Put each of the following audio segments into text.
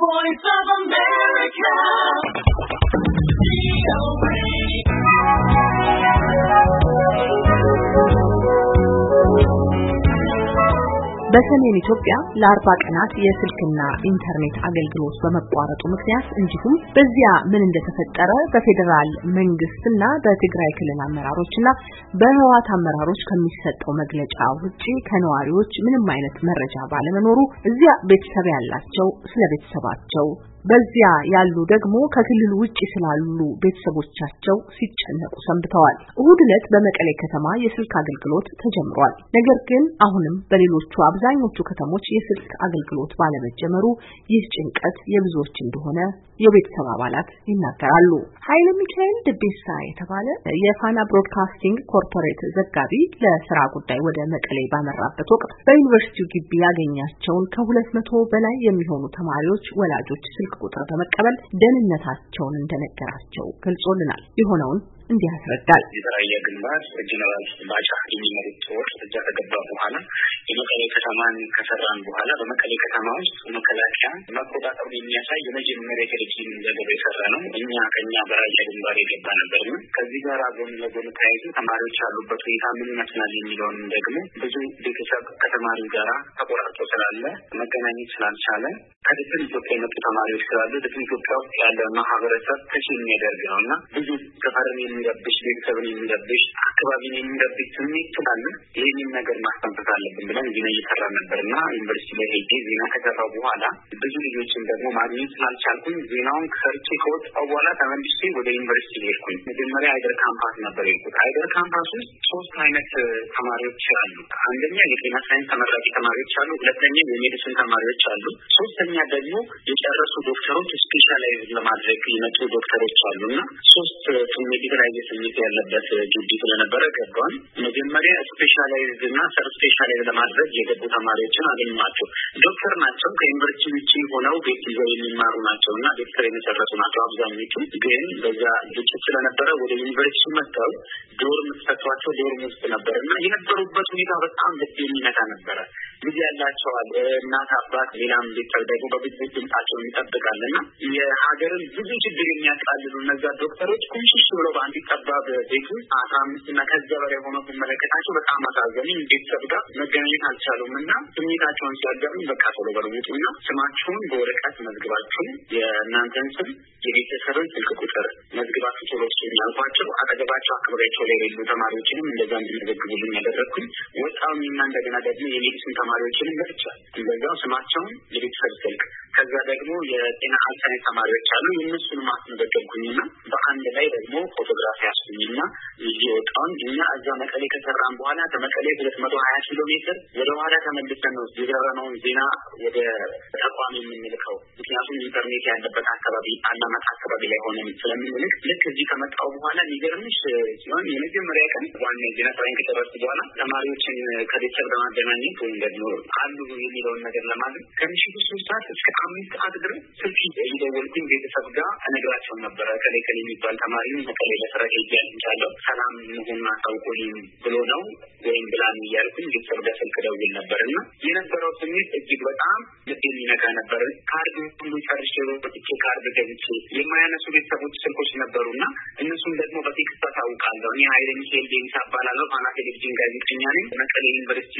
Voice of America. በሰሜን ኢትዮጵያ ለ40 ቀናት የስልክና ኢንተርኔት አገልግሎት በመቋረጡ ምክንያት እንዲሁም በዚያ ምን እንደተፈጠረ በፌደራል መንግስትና በትግራይ ክልል አመራሮችና በህወሓት አመራሮች ከሚሰጠው መግለጫ ውጪ ከነዋሪዎች ምንም አይነት መረጃ ባለመኖሩ እዚያ ቤተሰብ ያላቸው ስለ ቤተሰባቸው በዚያ ያሉ ደግሞ ከክልሉ ውጪ ስላሉ ቤተሰቦቻቸው ሲጨነቁ ሰንብተዋል። እሁድ ዕለት በመቀሌ ከተማ የስልክ አገልግሎት ተጀምሯል። ነገር ግን አሁንም በሌሎቹ አብዛኞቹ ከተሞች የስልክ አገልግሎት ባለመጀመሩ ይህ ጭንቀት የብዙዎች እንደሆነ የቤተሰብ አባላት ይናገራሉ። ኃይለ ሚካኤል ደቤሳ የተባለ የፋና ብሮድካስቲንግ ኮርፖሬት ዘጋቢ ለስራ ጉዳይ ወደ መቀሌ ባመራበት ወቅት በዩኒቨርሲቲው ግቢ ያገኛቸውን ከ200 በላይ የሚሆኑ ተማሪዎች ወላጆች ስልክ ቁጥር በመቀበል ደህንነታቸውን እንደነገራቸው ገልጾልናል። የሆነውን እንዲህ ያስረዳል። የራያ ግንባር ጀነራል ባጫ የሚመሩት ጦር እዛ ከገባ በኋላ የመቀሌ ከተማን ከሰራን በኋላ በመቀሌ ከተማ ውስጥ መከላከያ መቆጣጠሩ የሚያሳይ የመጀመሪያ ቴሌቪዥን ዘገባ የሰራ ነው። ከኛ በራያ ግንባር የገባ ነበርና ከዚህ ጋር ጎን ለጎን ተያይዞ ተማሪዎች ያሉበት ሁኔታ ምን ይመስላል የሚለውን ደግሞ ብዙ ቤተሰብ ከተማሪው ጋር ተቆራርጦ ስላለ መገናኘት ስላልቻለ ከድፍን ኢትዮጵያ የመጡ ተማሪዎች ስላሉ ድፍን ኢትዮጵያ ውስጥ ያለ ማህበረሰብ ከሺ የሚያደርግ ነውና ብዙ ተፈረም የሚረብሽ ቤተሰብን የሚረብሽ አካባቢን የሚረብሽ ስሜት ስላለ ይህንን ነገር ማስተንፈስ አለብን ብለን ዜና እየሰራ ነበርና ዩኒቨርሲቲ ላይ ሄጄ ዜና ከሰራው በኋላ ብዙ ልጆችን ደግሞ ማግኘት ስላልቻልኩኝ ዜናውን ከርቼ ከወጣው በኋላ ተመልሼ ወደ ዩኒቨርሲቲ ሄድኩኝ። መጀመሪያ አይደር ካምፓስ ነበር የሄድኩት። አይደር ካምፓስ ውስጥ 3 አይነት ተማሪዎች አሉ። አንደኛ የጤና ሳይንስ ተመራቂ ተማሪዎች አሉ፣ ሁለተኛ የሜዲሲን ተማሪዎች አሉ፣ ሶስተኛ ደግሞ የጨረሱ ዶክተሮች ስፔሻላይዝ ለማድረግ የመጡ ዶክተሮች አሉና 3 የተለያየ ስሜት ያለበት ግቢ ስለነበረ ገባን። መጀመሪያ ስፔሻላይዝ እና ሰር ስፔሻላይዝ ለማድረግ የገቡ ተማሪዎችን አገኘኋቸው። ዶክተር ናቸው፣ ከዩኒቨርሲቲ ውጪ ሆነው ቤት ይዘው የሚማሩ ናቸውና ዶክተር የመሰረቱ ናቸው። አብዛኞቹ ግን በዛ ግጭት ስለነበረ ወደ ዩኒቨርሲቲ መጥተው ዶርም ተሰጥቷቸው ዶርም ውስጥ ነበርና የነበሩበት ሁኔታ በጣም ልብ የሚነካ ነበረ። ልጅ ያላቸው እናት አባት፣ ሌላም ቤተሰብ ደግሞ በብዙ ድምጻቸውን ይጠብቃልና የሀገርን ብዙ ችግር የሚያቃልሉ እነዛ ዶክተሮች ኩምሽሽ ብለው በአንድ ጠባብ ቤት ውስጥ 15 እና ከዛ በላይ ሆነው ሲመለከታቸው በጣም አሳዘነኝ። ቤተሰብ ጋር መገናኘት አልቻሉምና ስሜታቸውን ሲያገሩኝ በቃ ቶሎ በሉትና ስማችሁን በወረቀት መዝግባችሁ የእናንተን ስም የቤተሰብን ስልክ ቁጥር መዝግባችሁ ቶሎ ያልኳቸው አጠገባቸው አካባቢያቸው ላይ ያሉ ተማሪዎችንም እንደዛ እንዲመዘግቡልኝ ያደረኩኝ። ወጣውኝና እንደገና ደግሞ የሜዲሲን ተማሪዎችንም ብቻ እንደዛው ስማቸውን የቤተሰብ ስልክ ከዛ ደግሞ የጤና ሳይንስ ተማሪዎች አሉ የነሱን ማስመዘገብኩኝና በአንድ ላይ ደግሞ ፎቶግራፍ ያስኩኝና ይወጣውን እኛ እዛ መቀሌ ከሰራን በኋላ ከመቀሌ 220 ኪሎ ሜትር ወደ ኋላ ተመልሰን ነው የደረነውን ዜና ወደ ተቋም የምንልከው። ምክንያቱም ኢንተርኔት ያለበት አካባቢ አላማጣ አካባቢ ላይ ሆነን ስለምንልክ ልክ እዚህ ከመጣው በኋላ ሊገርምሽ ሲሆን የመጀመሪያ ቀን ዋና ዜና ታሪክ ከደረሰ በኋላ ተማሪዎችን ከቤተሰብ ለማገናኘት ወይም ደግሞ አሉ የሚለውን ነገር ለማድረግ ከምሽቱ 3 ሰዓት እስከ 5 ሰዓት ድረስ ስልክ እየደወልኩኝ ቤተሰብ ጋር እነግራቸው ነበረ። ከሌ የሚባል ተማሪ መቀሌ ለስራ ይያልቻለሁ ሰላም መሆኑን አሳውቁልኝ ብሎ ነው ወይም ብላን እያልኩኝ ቤተሰብ ጋር ስልክ ደውል ነበርና የነበረው ስሜት እጅግ በጣም ልብ የሚነካ ነበር። ካርድ ሁሉ ጨርሼ ወጥቼ ካርድ ገብቼ የማያነሱ ቤተሰቦች ስልኮች ነበሩና እነሱም ደግሞ በቴክስት ታውቃለሁ። እኔ ኃይለ ሚካኤል ደቤሳ እባላለሁ፣ ፋና ቴሌቪዥን ጋዜጠኛ ነኝ። መቀሌ ዩኒቨርሲቲ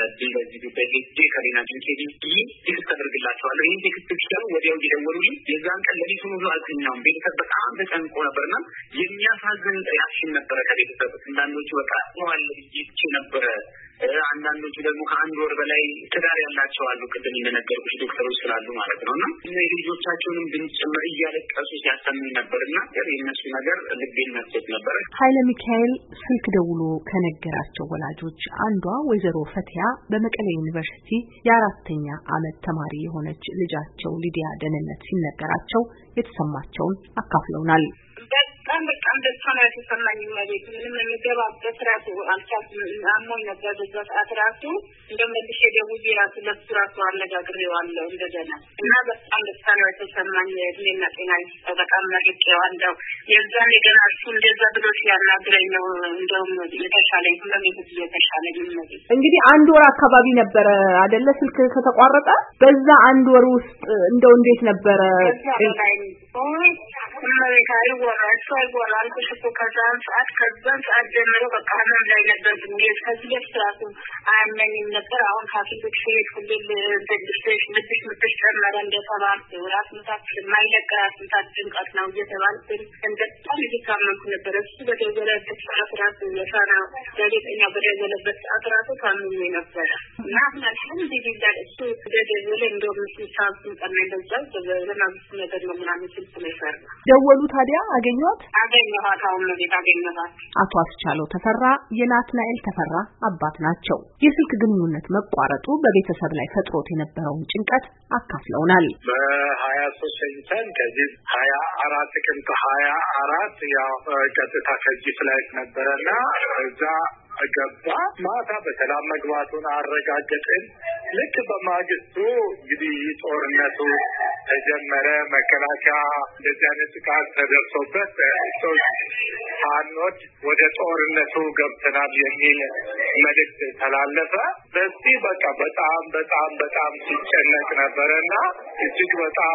ለዚህ ጉዳይ ሄጄ ከሌና ጂንኬዲ ቴክስት አድርግላቸዋለሁ። ይህን ቴክስት ሲያዩ ወዲያው እየደወሉልኝ የዛን ቀን ለሊቱን ሁሉ አልተኛውም። ቤተሰብ በጣም ተጨንቆ ነበርና የሚያሳዝን ሪአክሽን ነበረ ከቤተሰብ። አንዳንዶቹ በቃ ሆዋል ይቺ ነበረ፣ አንዳንዶቹ ደግሞ ከአንድ ወር በላይ ትዳር ያላቸው አሉ። ቅድም እንደነገርኩሽ ዶክተሮች ስላሉ ማለት ነውና ልጆቻቸውንም ብንጨምር እያለቀሱ ሲያሰሙ ነበርና የእነሱ ነገር ልቤን መስጠት ነበረ። ኃይለ ሚካኤል ስልክ ደውሎ ከነገራቸው ወላጆች አንዷ ወይዘሮ ፈቲያ በመቀሌ ዩኒቨርሲቲ የ4ኛ ዓመት ተማሪ የሆነች ልጃቸው ሊዲያ ደህንነት ሲነገራቸው የተሰማቸውን አካፍለውናል። በጣም ደስታ ነው የተሰማኝ። ማለት ምንም የሚገባበት ራሱ አልቻልኩም። አሞኝ ነበር በዛ ሰዓት ራሱ እንደመልሼ ደውዬ ራሱ ለሱ ራሱ አነጋግሬዋለሁ እንደገና እና በጣም ደስታ ነው የተሰማኝ የእድሜና ጤና ይስጠው። በጣም መርቄዋለሁ። የዛን ገና እሱ እንደዛ ብሎ ሲያናግረኝ ነው እንደውም የተሻለኝ የተሻለኝ ነው። እንግዲህ አንድ ወር አካባቢ ነበረ አይደለ ስልክ ከተቋረጠ? በዛ አንድ ወር ውስጥ እንደው እንዴት ነበረ? ከዛን ሰዓት ጀምሮ በቃ ምን ላይ ነበር ከዚህ በስራቱ አያመኝም ነበር። አሁን ሐኪሞች ሲሄድ ሁሌም ልብሽ ጨመረ እንደተባለ ራስ ምታት የማይለቀራት ምታት ጭንቀት ነው እየተባልኩ በጣም እየታመምኩ ነበር። እሱ በደወለበት ሰዓት ራሱ የሳና ጋዜጠኛ በደወለበት ሰዓት ራሱ ታምሜ ነበረ እና አልሐምዱሊላህ እሱ በደወለ እንደውም ሲሳብ ጠመኝ በዛው በዘናብስ ነገር ነው ምናምን ስልክ ነው ይፈራ ደወሉ። ታዲያ አገኘኋት። አሁን ነው አገኘኋት። አቶ አስቻለው ተፈራ የናትናኤል ተፈራ አባት ናቸው። የስልክ ግንኙነት መቋረጡ በቤተሰብ ላይ ፈጥሮት የነበረውን ጭንቀት አካፍለውናል። በ23 ሰንተን ከዚህ 24 ቀን ከ24 ያው ቀጥታ ከዚህ ፍላይት ነበረና እዛ ገባ። ማታ በሰላም መግባቱን አረጋገጥን። ልክ በማግስቱ እንግዲህ ጦርነቱ ተጀመረ። መከላከያ እንደዚህ አይነት ጥቃት ተደርሶበት ፋኖች ወደ ጦርነቱ ገብተናል የሚል መልእክት ተላለፈ። በዚህ በቃ በጣም ሲጨነቅ ነበረና እጅግ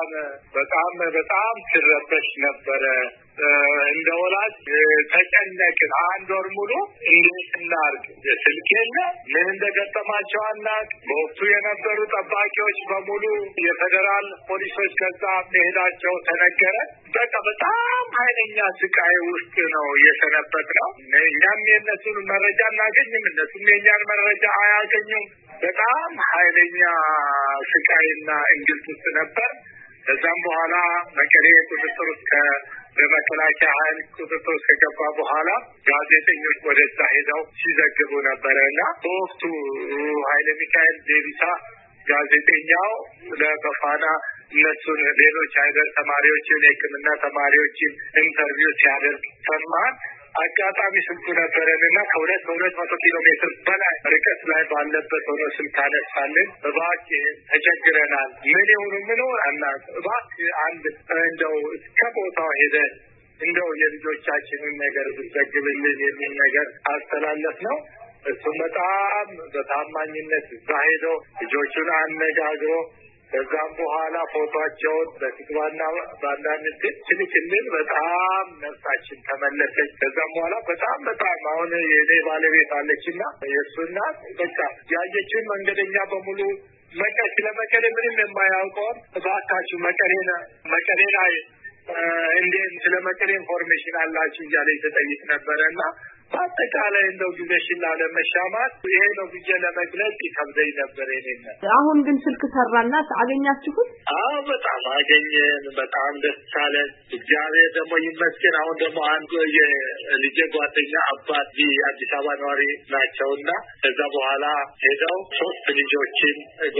በጣም ሲረበሽ ነበረ። እንደ ወላጅ ተጨነቅን። አንድ ወር ሙሉ እንዴት እናርግ? ስልክ የለ፣ ምን እንደገጠማቸው አናውቅ። በወቅቱ የነበሩ ጠባቂዎች በሙሉ የፌደራል ፖሊሶች ከዛ መሄዳቸው ተነገረ። በቃ በጣም ኃይለኛ ስቃይ ውስጥ ነው የሰነበትነው። እኛም የእነሱን መረጃ እናገኝም፣ እነሱም የእኛን መረጃ አያገኙም። በጣም ኃይለኛ ስቃይና እንግልት ውስጥ ነበር። ከዛም በኋላ መቀሌ ቁጥጥር ውስጥ በመከላከያ ኃይል ቁጥጥር ከገባ በኋላ ጋዜጠኞች ወደዛ ሄደው ሲዘግቡ ነበረና በወቅቱ ኃይለ ሚካኤል ዴቢሳ ጋዜጠኛው ለበፋና እነሱን ሌሎች አይደር ተማሪዎችን የሕክምና ተማሪዎችን ኢንተርቪው ሲያደርግ ሰማን። አጋጣሚ ስልኩ ነበረንና ከ200 ኪሎ ሜትር በላይ ርቀት ላይ ባለበት ሆኖ ስልክ አነሳልን። እባክህ ተቸግረናል፣ ምን ይሁን አናት፣ እባክህ አንድ እንደው እስከ ቦታው ሄደን እንደው የልጆቻችንን ነገር ብትዘግብልን የሚል ነገር አስተላለፍ ነው። እሱም በጣም በታማኝነት እዛ ሄዶ ልጆቹን አነጋግሮ ከዛም በኋላ ፎቶአቸውን በትግባና በአንዳንድ ስልክልን በጣም ነፍሳችን ተመለሰች። ከዛም በኋላ በጣም አሁን የኔ ባለቤት አለችና የእሱና በቃ ያየችን መንገደኛ በሙሉ ስለመቀሌ ምንም የማያውቀውን እባካችሁ መቀሌ ላይ እንዴት ስለመቀሌ ኢንፎርሜሽን አላችሁ እያለ ተጠይቅ ነበረና በአጠቃላይ እንደው ጊዜሽን ላለመሻማት ይሄ ነው ብዬ ለመግለጽ ይከብደኝ ነበር። እኔና አሁን ግን ስልክ ሰራና አገኛችሁት? አዎ በጣም አገኘን። በጣም ደስ አለን። እግዚአብሔር ደግሞ ይመስገን። አሁን ደግሞ አንዱ የልጄ ጓደኛ አባት አዲስ አበባ ነዋሪ ናቸውና ከዛ በኋላ ሄደው 3 ልጆችን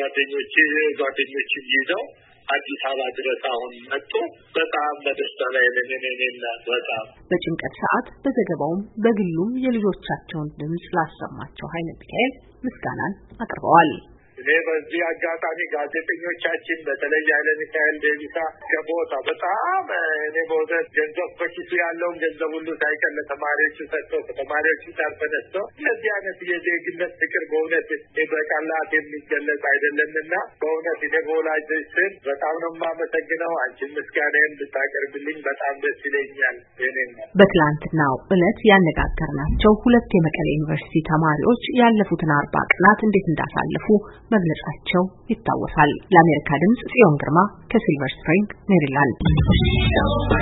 ጓደኞችን ይዘው አዲስ አበባ ድረስ አሁን መጡ። በጣም በደስታ ላይ ነን። በጣም በጭንቀት ሰዓት በዘገባውም በግሉም የልጆቻቸውን ድምጽ ላሰማቸው ኃይለ ሚካኤል ምስጋናን አቅርበዋል። እኔ በዚህ አጋጣሚ ጋዜጠኞቻችን በተለይ ኃይለ ሚካኤል ዴቢሳ ከቦታ በጣም እኔ በእውነት ገንዘብ በኪሱ ያለውን ገንዘብ ሁሉ ሳይቀር ለተማሪዎቹ ሰጥተው ከተማሪዎቹ ጋር ተነስተው እነዚህ አይነት የዜግነት ፍቅር በእውነት በቃላት የሚገለጽ አይደለምና በእውነት እኔ በወላጆች ስም በጣም ነው የማመሰግነው። አንቺን ምስጋናዬን ብታቀርብልኝ በጣም ደስ ይለኛል። በትላንትናው ዕለት ያነጋገርናቸው 2 የመቀሌ ዩኒቨርሲቲ ተማሪዎች ያለፉትን 40 ቀናት እንዴት እንዳሳለፉ መግለጻቸው ይታወሳል። ለአሜሪካ ድምጽ ጽዮን ግርማ ከሲልቨር ስፕሪንግ ሜሪላንድ